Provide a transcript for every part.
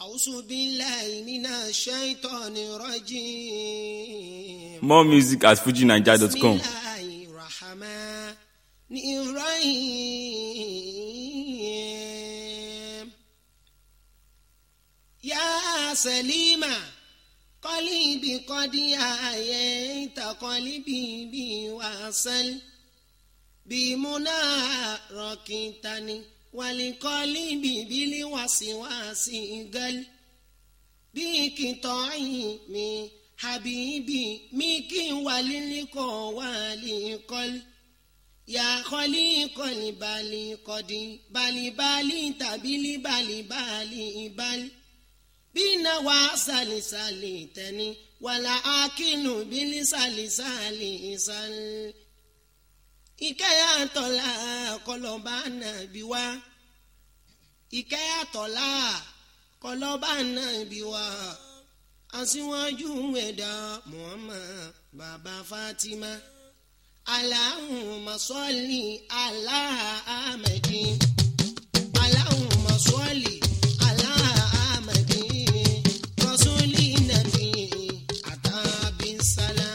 أعوذ بالله من الشيطان الرجيم. More music at FujiNiger.com. بسم الله الرحمن الرحيم. يا سليمة قلبي قد آيت قلبي بوصل بمنى ركنتني ولقلب بالوسواس قل بقطعي من حبيبي ميك وللقى ولقل يا خليق البالي قد بالي تبلي بالي بنا وسالي تاني ولا أكل بلسالي سال ìkẹyàtọ̀lá kọlọ́ba nàbí wá ìkẹyàtọ̀lá kọlọ́ba nàbí wá aṣíwájú ẹ̀dá Muhammad bàbá Fatima Allahumma salli ala Ahmadi Allahumma salli ala Ahmadi rasuli nabi atabi salam.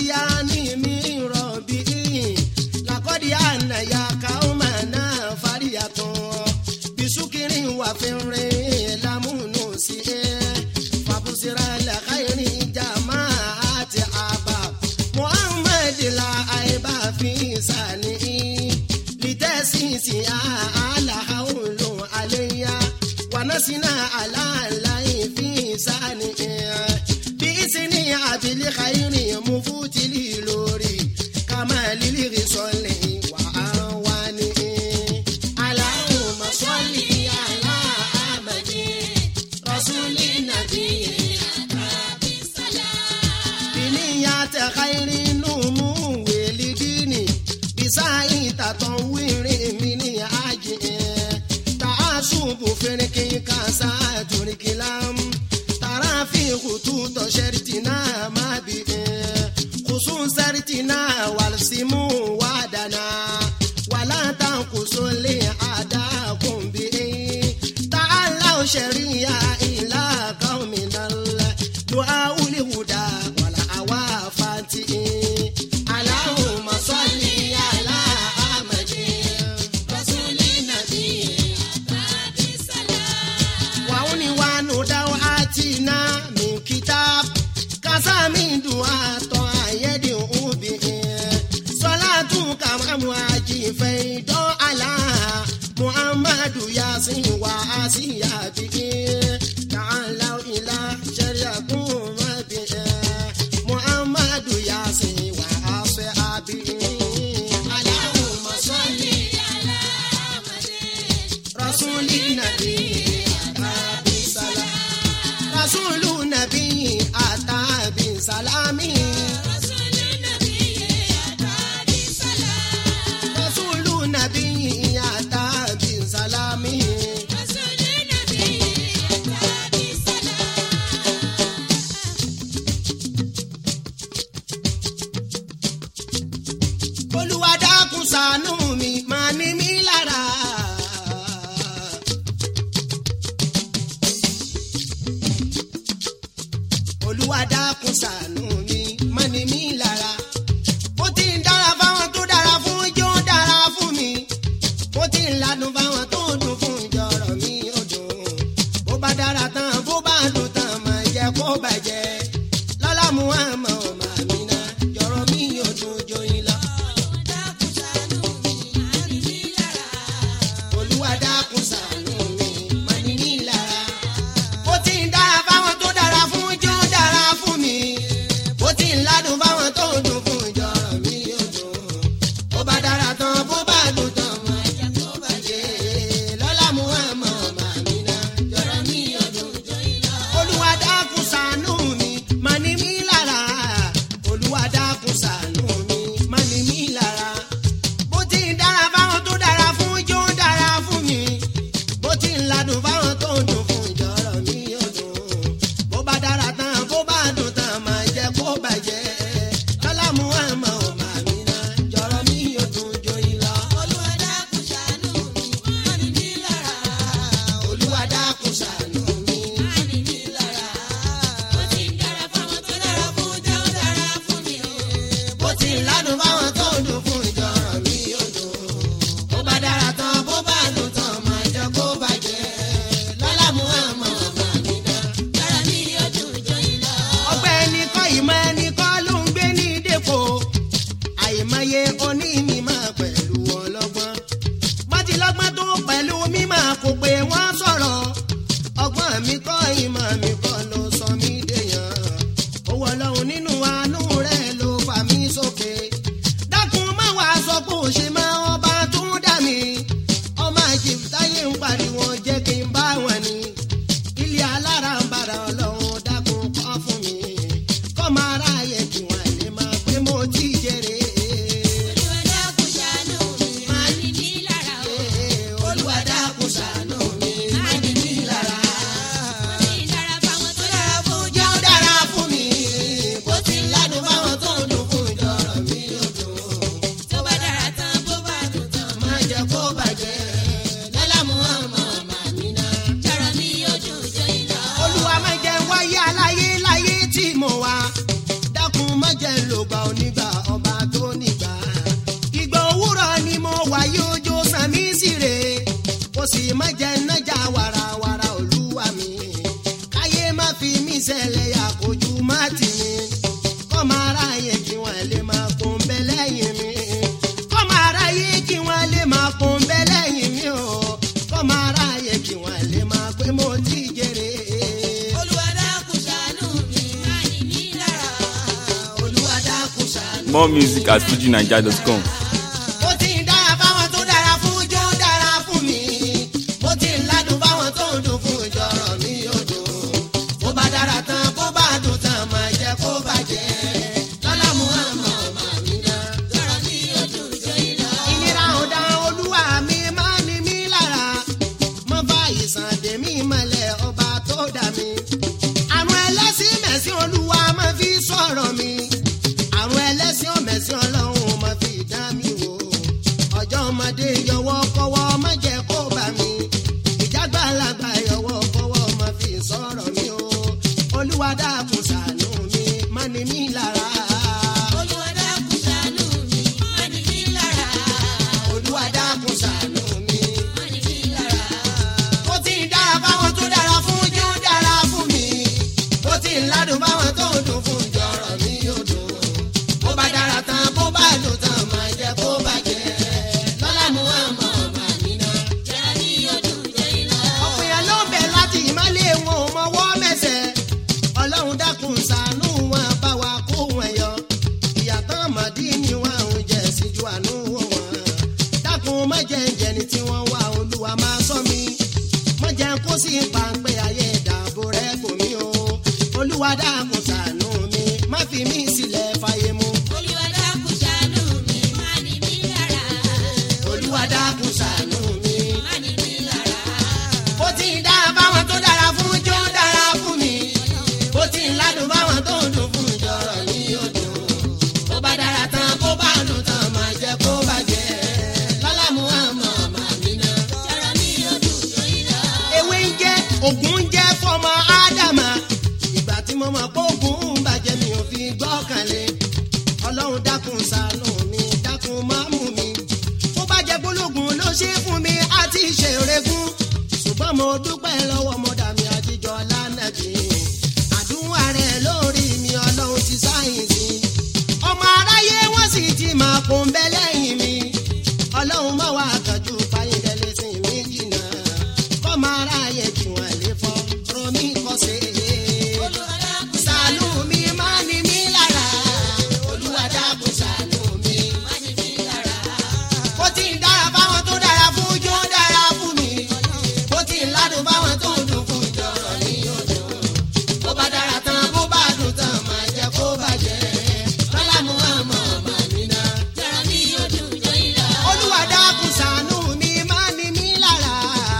àtìyáni mi rọ̀bì làkọ́dí àná ya káwọ́mà náà fàríyàtọ̀ bisukiri wà fẹ́rẹ́ lámúnú sí ẹ́ fàbùsírà làkàyèrè jàmá àti àbá muhammad la àìbá fi sàní lítẹ́sísì àlàhàwùlù àléyà wànásínà àlàláì fi sàní bí ìsìnì àbílí kàyèrè mufutili lórí kàmáàlì rìsọ̀lẹ̀ wà á wà ní. Allahumma salli ala Ahmad rasuli nabi بنيات خير نمو ولديني بسعي تطوير من عجل تعصب فرقي كاسات الكلام ترى في خطوط شرطنا ما به خصوص شرطنا والسمو وعدنا ولا تنقصوا لأعداءكم به تعالوا شريعة إلى قومنا دعاء الهدى Allahumma salli ala Ahmad rasuli nabi wa unwanu dawatina min kitab kasami du'ato ayedi ubi salatu kamamu aji feido ala Muhammadu yasin wa asiyabi ta'ala ila shari'akum bi Muhammadu yasin wa ashabi Allahumma salli ala Ahmad rasuli nabi atabi salam rasulu nabi atabi salami rasulu nabi atabi salami Olúwa dákun ṣàánú mi máa ní mí lára. Olúwa dákun ṣàánú mi máa ní mí lára. Mo ti ń dára fáwọn tó dára fún ijó dára fún mi. Mo ti ń ladùn fáwọn tó dùn fún ìjọrọ̀ mi ò dùn. Bó bá dára tán bó bá dùn tán máa jẹ́ kó bàjẹ́. Lọ́lá Muhammad ọmọ mi náà jọ̀rọ̀ mi ò dùn joyin lọ. Olúwa dákun ṣàánú mi máa ní mí lára. Ó ti ń dára fáwọn tó dára fún ijó dára fún mi. Ó ti ń ládùn fáwọn tó dùn fún ìjọrọ̀ mi ò dùn. Bó bá dára tán bó bá dùn tán máa jẹ́ kó bàjẹ́. Lọ́lá Muhammad ọmọ mi náà jọ̀rọ̀ mi ò dùn joyin lọ. Olúwa dákun ṣàánú mi máa ní mí lára. Olúwa dákun ṣàánú mi máa ní mí lára. Bó ti ń dára fáwọn tó dára fún ijó dára fún mi. Bó ti ń ladùn fáwọn tó dùn fún ìjọrọ̀ mi ò dùn. Bó bá dára tán bó bá dùn tán máa jẹ́ kó bàjẹ́. Lọ́lá Muhammad ọmọ mi náà jọ̀rọ̀ mi ò dùn joyin lọ. Olúwa dákun ṣàánú mi máa ní mí lára. Olúwa dákun ṣàánú mi máa ní mí lára. Bó ti ń dára fáwọn tó dára fún ijó dára fún mi. Bó ti ń ládùn fáwọn tó dùn fún ìjọrọ̀ mi ò dùn. Bó bá dára tán bó bá dùn tán máa jẹ́ kó bàjẹ́. Lọ́lá Muhammad ọmọ mi náà jọ̀rọ̀ mi ò dùn joyin lọ. Ọgbẹ́ ẹni kọ́ ìmọ̀ ẹni kọ́ ló ń gbé ní dépò. Àìmọye onímọ̀ pẹ̀lú ọlọ́gbọ́n. Wọ́n ti lọ́gbọ́n tó pẹ̀lú mímọ̀ kò pé wọ́n sọ̀rọ̀. Ọgbọ́n mi kọ́ ìmọ̀ mi kọ́ ló sọ mí dèèyàn. Owó Ọlọ́run nínú àánú rẹ̀ ló fà mí sókè. Dákun má wàá sọ pé ò ṣe máa ọba tó dà mí. Ọmọ àjèbútáyé ń pariwo jẹ́ kí n bá wọn ni. Ilé alára ń bára Ọlọ́run dákun kọ́ fún mi. Kọ́ máa ráyè kí wọ́n lè máa pé mo ti jèrè. Olúwa dákun ṣàánú mi máa ní mí lára o. Olúwa dákun ṣàánú mi máa ní mí lára. Bó ti ń dára fáwọn tó dára fún ijó dára fún mi. Bó ti ń ládùn fáwọn tó dùn fún ìjọrọ̀ mi ò dùn. Tó bá dára tán bó bá More music at FujiNiger.com. Mo ti ń dára fáwọn tó dára fún jó dára fún mi. Mo ti ń ládùn fáwọn tó ń dùn fún ìjọ̀rọ̀ mi yóò dùn. Bó bá dára tán bó bá dùn tán máa jẹ́ kó bàjẹ́. Lọ́lá Muhammad Mamina jọ̀rọ̀ mi yóò dùn jó iná. Ìnira ò dá olúwa mi máa ní mí lára. Mo bá ìsàn dèmí mọ́lẹ̀ ọba tó dà mí. Àrùn ẹlẹ́sìn mẹ̀sìn olúwa máa fi sọ̀rọ̀ mi. Àrùn ẹlẹ́sìn ọ̀mẹ̀sìn ọlọ́run máa fi dá mi wò. Ọjọ́ ọmọdé yọwọ́ kọ́wọ́ má jẹ́ kó bà mí. Ìjàgbàlagbà yọwọ́ kọ́wọ́ máa fi sọ̀rọ̀ mi o. Olúwa dákun ṣàánú mi má ní mí lára. Olúwa dákun ṣàánú mi, má ní mí lára. Olúwa dákun ṣàánú mi. Má ní mí lára. Mo ti ń dára fáwọn tó dára fún jó dára fún mi. Mo ti ń ládùn fáwọn tó ń dùn fún ìjọ̀rọ̀ mi yóò dùn. Bó bá dára tán bó bá dùn tán máa jẹ́ kó bàjẹ́. Lọ́lá Muhammad Mamina. Jọ̀rọ̀ mi yóò dùn jó iná. Ọ̀pọ̀ èèyàn ló ń bẹ láti ìmọ̀lẹ̀ wọn ò mọwọ́ mẹsẹ̀. Ọlọ́run dákun ṣàánú wọn bá wa kó wọn yọ. Ìyàtọ̀ àmọ̀dí ni wọn ò jẹ́ síjú àánú wọn. Dákun má jẹ́ ìjẹni tí wọ́n wá olúwa máa sọ mi. Má jẹ́ kó sí pàǹpẹ́ ayé ìdààbò rẹ̀ kò mí o. Olúwa dákun ṣàánú mi má fi mí sílẹ̀ fàyè mu. Olúwa dákun ṣàánú mi, má ní mí lára. Olúwa dákun ṣàánú mi. Má ní mí lára. Bó ti ń dára báwọn tó dára fún jó dára fún mi. Bó ti ń ládùn báwọn tó ń dùn fún ìjọ̀rọ̀ mi yóò dùn. Bó bá dára tán bó bá dùn tán máa jẹ́ kó bàjẹ́. Lọ́lá Muhammad Mamina. Jọ̀rọ̀ mi yóò dùn jó iná. Ewé ń jẹ́ ògùn ń jẹ́ fọmọ Ádámà. Ìgbà tí mo mọ̀ pé ògùn ń bàjẹ́ mi ò fi gbọ́kànlé. Ọlọ́run dákun ṣàánú mi dákun má mú mi. Bó bá jẹ́ gbólógùn ló ṣe fún mi àti ìṣèrègùn. Ṣùgbọ́n mo dúpẹ́ lọ́wọ́ mọ́dà mi àtijọ́ lánàbí. Àdúrà rẹ̀ lórí mi ọlọ́run ti sáyẹ̀nsì. Ọmọ aráyé wọ́n sì ti máa kó ń bẹ́ lẹ́yìn mi. Ọlọ́run má wá kánjú fáyíndẹ́lẹ́ sí mi jìnnà. Kọ́mọ aráyé jù wọ́n lè fọ́ rọ mí kọ́sẹ̀. Olúwa dákun Ṣàánú mi má ní mí lára. Olúwa dákun ṣàánú mi. má ní mí lára. Bó ti ń dára fáwọn tó dára fún jó dára fún mi. Bó ti ń ládùn fáwọn tó ń dùn fún ìjọ̀rọ̀ mi yóò dùn. Bó bá dára tán bó bá dùn tán máa jẹ́ kó bàjẹ́. Lọ́lá Muhammad Mamina. Jọ̀rọ̀ mi yóò dùn jó iná. Olúwa dákun ṣàánú mi má ní mí lára.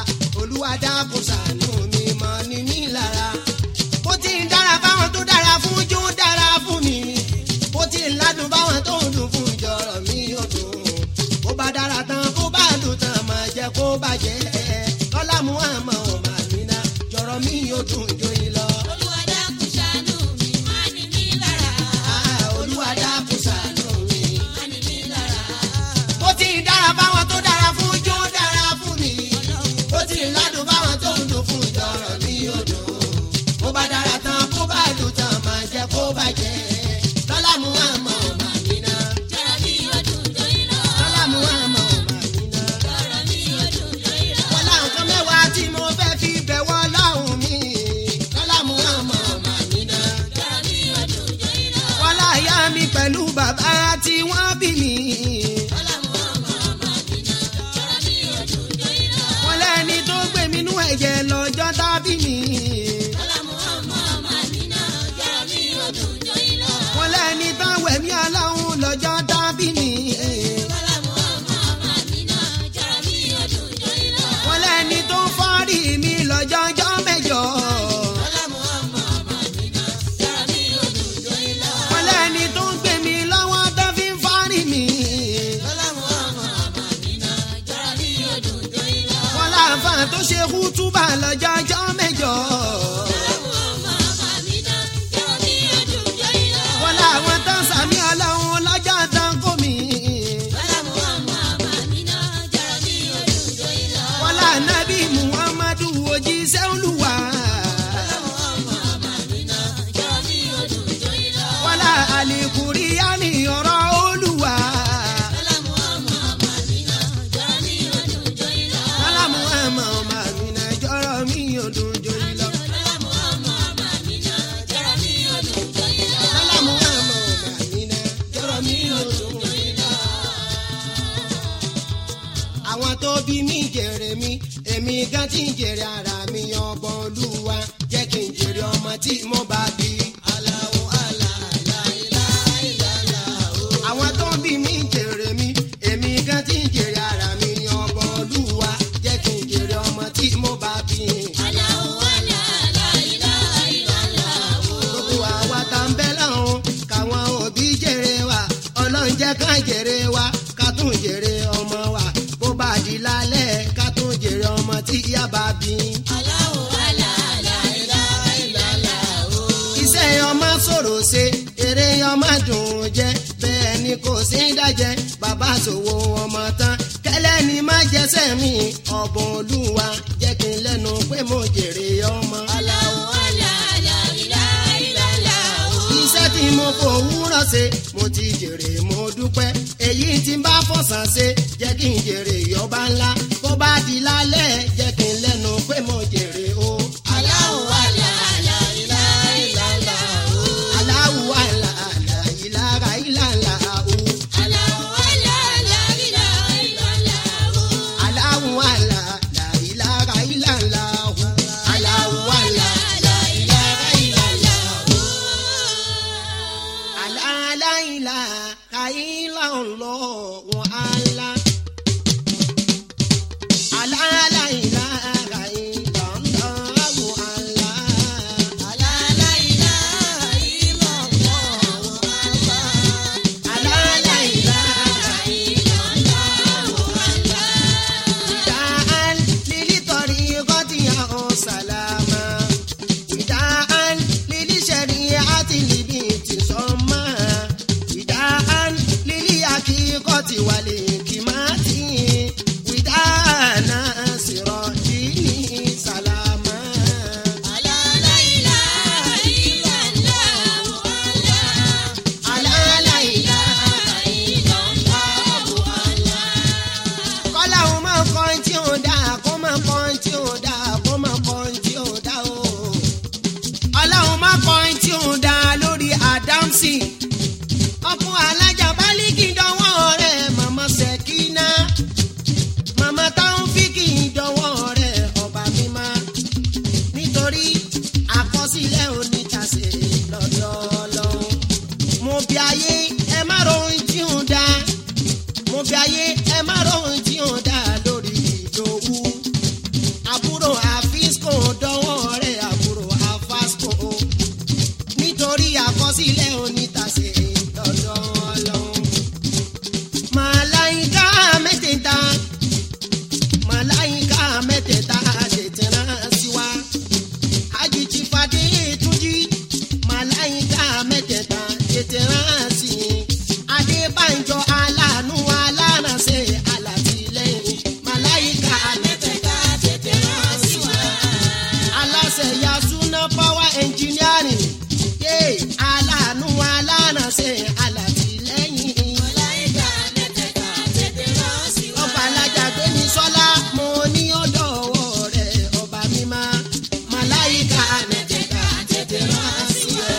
Olúwa dákun ṣàánú mi má ní mí lára. Bó ti ń dára fáwọn tó dára fún jó dára fún mi. Bó ti ń ládùn fáwọn tó ń dùn fún ìjọ̀rọ̀ mi yóò dùn. Bó bá dára tán bó bá dùn tán máa jẹ́ kó bàjẹ́. Lọ́lá Muhammad Mamina. Jọ̀rọ̀ mi yóò dùn jó yín lọ. Olúwa dákun ṣàánú mi, má ní mí lára. Olúwa dákun ṣàánú mi. Má ní mí lára. Bó ti ń dára fáwọn tó dára fún jó dára fún mi. Bó ti ń ládùn fáwọn tó ń dùn fún ìjọ̀rọ̀ mi yóò dùn. Bó bá dára tán bó bá dùn tán máa jẹ́ kó bàjẹ́. Lọ́lá Muhammad Mamina. Jọ̀rọ̀ mi yóò dùn jó iná. Lọ́lá Muhammad Mamina. Jọ̀rọ̀ mi yóò dùn jó iná. Wọ́n lá nǹkan mẹ́wàá tí mo fẹ́ fi bẹ̀ wọ́n lọ́hùn mi. Lọ́lá Muhammad Mamina. Jọ̀rọ̀ mi yóò dùn jó iná. Wọ́n láyà mi pẹ̀lú bàbá tí wọ́n bí mi. Lọ́lá Muhammad Mamina. Jọ̀rọ̀ mi yóò dùn jó iná. Wọ́n lẹ́ni tó gbé mi nú ẹ̀jẹ̀ lọ́jọ́ tá bí mi. Lọ́lá Muhammad Mamina. Jọ̀rọ̀ mi yóò dùn jó iná. Wọ́n lẹ́ni tán wẹ̀mí aláhùn lọ́jọ́ tá bí mi. Lọ́lá Muhammad Mamina. Jọ̀rọ̀ mi yóò dùn jó iná. Wọ́n lẹ́ni tó fọ́rí mi lọ́jọ́jọ́ mẹ́jọ. Lọ́lá Muhammad Mamina. Jọ̀rọ̀ mi yóò dùn jó iná. Wọ́n lẹ́ni tó ń gbé mi lọ́wọ́ tó fi ń fọ́rí mi. Lọ́lá Muhammad Mamina. Jọ̀rọ̀ mi yóò dùn jó iná. Wọ́n láǹfà tó ṣe kútúbà lọ́jọ́jọ́ mẹ́jọ. Lọ́lá Muhammad Mamina. Jọ̀rọ̀ mi yóò dùn jó iná. Wọ́n láwọn tán sàmì ọlọ́run lọ́jọ́ tán kó mi. Lọ́lá Muhammad Mamina. Jọ̀rọ̀ mi yóò dùn jó iná. Wọ́n lànà bí Muhammadu òjíṣẹ́ Olúwa. Lọ́lá Muhammad Mamina. Jọ̀rọ̀ mi yóò dùn jó iná. Wọ́n lá àlìkùríyánì ọ̀rọ̀ Olúwa. Lọ́lá Muhammad Mamina. Jọ̀rọ̀ mi yóò dùn jó iná. Lọ́lá Muhammad Mamina. Jọ̀rọ̀ mi yóò dùn jó yín lọ. tó bí mi jèrè mi èmi gan ti ń jèrè ara mi ọgbọ́n olúwa jẹ́ kí n jèrè ọmọ tí mo bá bí. Allahu Allah la ilaha illallah. Àwọn tó bí mi jèrè mi èmi gan ti ń jèrè ara mi ọgbọ́n olúwa jẹ́ kí n jèrè ọmọ tí mo bá bí. Allahu Allah la ilaha illallah. Gbogbo àwa tá ń bẹ lọ́hùn káwọn òbí jèrè wa ọlọ́run jẹ́ ká jèrè wa ká tún jèrè ọmọ wa bó bá di lálẹ́ ká tún jèrè ọmọ tí ìyá bá bí. Allahu Allah la ilaha illallah. Iṣẹ́ ọmọ ṣòro ṣe èrè ọmọ dùn jẹ bẹ́ẹ̀ ni kò sí dájẹ́ bàbá ṣòwò ọmọ tán kẹlẹ́ ni má jẹ́sẹ̀ mi ọ̀bùn olúwa jẹ́ kí n lẹ́nu pé mo jèrè ọmọ. Allahu Allah la ilaha illallah. Iṣẹ́ tí mo fòwúrọ̀ ṣe mo ti jèrè mo dúpẹ́ èyí tí n bá fọ̀sán ṣe jẹ́ kí n jèrè ọba ńlá bó bá di lálẹ́ jẹ́ kí n lẹ́nu pé mo jèrè o. Allahu Allah la ilaha illallah. Allahu Allah la ilaha illallah. Allahu Allah la ilaha illallah. Allahu Allah la ilaha illallah. Allahu Allah la ilaha illallah. La ilaha illallah. Allah. La ilaha illallah. Allah. La ilaha illallah. La ilaha وداعا للطريقة يا سلاما وداعا للشريعة لبيت صما وداعا للحقيقة والحكمة وداعا ناصر الدين سلاما. La ilaha illallah. لا إله kọ́lá òun máa kọ́ tí ò dáa kó máa kọ́ tí ò dáa kó máa kọ́ tí ò dáa o. ọlọ́run máa kọ́ tí ò dáa lórí Adamsi. ọkùn alájà Bálíkì dánwọ́ rẹ̀ màmá Sẹ̀kínà. màmá táwọn fíkì dánwọ́ rẹ̀ ọba mímá. nítorí àkọsílẹ̀ onítàsé lọ́dọ̀ Ọlọ́run. mo bí ayé ẹ má rohun tí ò dáa mo bí ayé ẹ má rohun tí ò dáa lórí Ìdòwú àbúrò àfíìskò dánwọ́ rẹ̀ àbúrò àfáàskò nítorí àkọsílẹ̀ onítàsé lọ́dọ̀ Ọlọ́run. màláìka mẹ́tẹ̀ẹ̀ta màláìka mẹ́tẹ̀ẹ̀ta tètè rán sí wa àjèjì fàdé túnjí màláìka mẹ́tẹ̀ẹ̀ta tètè rán sí Adébánjọ aláàánú alárànṣe alátìlẹ́yìn màláìka mẹ́tẹ̀ẹ̀ta tètè rán sí wa. aláṣẹ Yasuna power engineering yé aláàánú alárànṣe alátìlẹ́yìn. Malaika mẹ́tẹ̀ẹ̀ta tètè rán sí wa. ọba alájà gbémi sọlá mo ní ọ̀dọ̀ ọwọ́ rẹ̀ ọba mímá màláìka mẹ́tẹ̀ẹ̀ta tètè rán sí wa.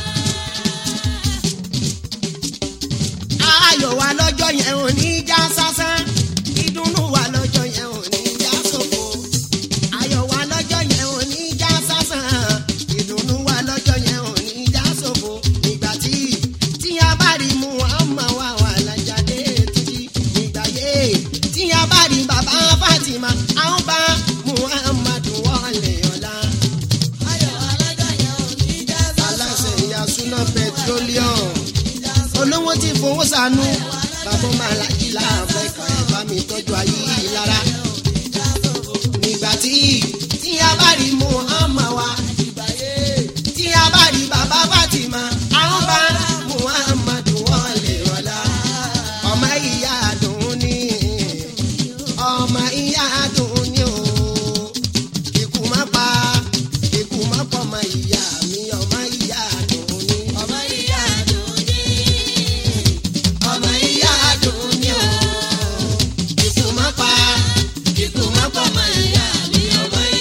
ayọ̀ wa lọ́jọ́ yẹn ò ní já sásán ìdùnnú wa lọ́jọ́ yẹn ò ní já sófo ayọ̀ wa lọ́jọ́ yẹn ò ní já sásán ìdùnnú wa lọ́jọ́ yẹn ò ní já sófo nígbà tí a bá rí Muhammad wa wà lájàdé títí nígbà yé tí a bá rí bàbá Fatima àwọn bá Muhammadu wọlé ọ̀la. Ayọ̀ alájọ yẹn ò ní já sásán. aláṣẹ Yasuna petroleum olówó tí fowó sànú bàbá Màlájí láàbọ̀ ẹ̀ka ẹ̀ bá mi tọ́jú ayé yìí lára. nígbà tí a bá rí Muhammad wa tí a bá rí bàbá Fatima àwọn bá Muhammadu wọlé ọ̀la. ọmọ ìyá àdùn ní ọmọ ìyá àdùn ní o kíkú má pa ọmọ ìyá mi ọmọ ìyá àdùn ní. Ọmọ ìyá dùn ní. ọmọ ìyá àdùn ní o kíkú má pa Ikú má pọ̀ mọ́ ìyá mi. Ọmọ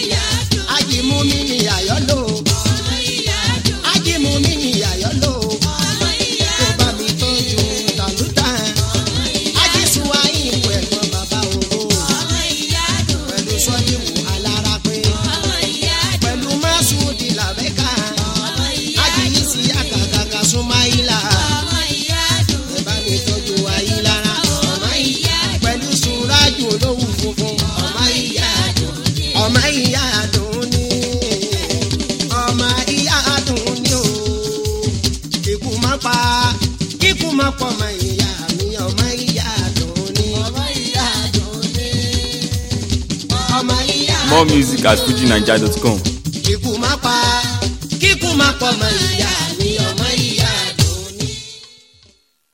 pọ̀ mọ́ ìyá mi ọmọ ìyá dùn ní. ọmọ ìyá dùn ní. ọmọ ìyá dùn ní. More music at FujiNiger.com. kíkú má pọ̀ mọ́ ìyá mi ọmọ